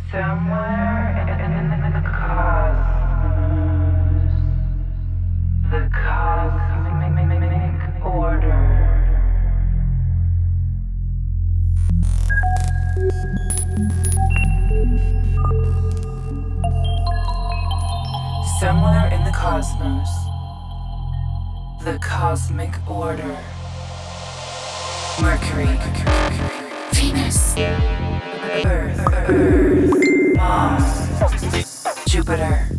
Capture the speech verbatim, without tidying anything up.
Somewhere in the cosmos, the cosmic order. Somewhere in the cosmos, the cosmic order. Mercury, Venus, Earth, Earth, Mars, Jupiter,